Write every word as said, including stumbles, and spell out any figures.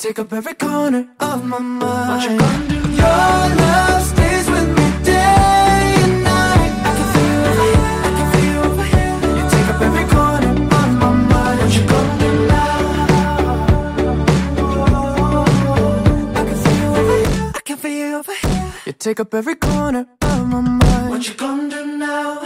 take up every corner of my mind. What you gonna do? Your love stays with me day and night. I can feel you over here, I can feel you over here. You take up every corner of my mind. What you gonna do now? I can feel you over here, I can feel you over here. You take up every corner of my mind. What you gonna do now?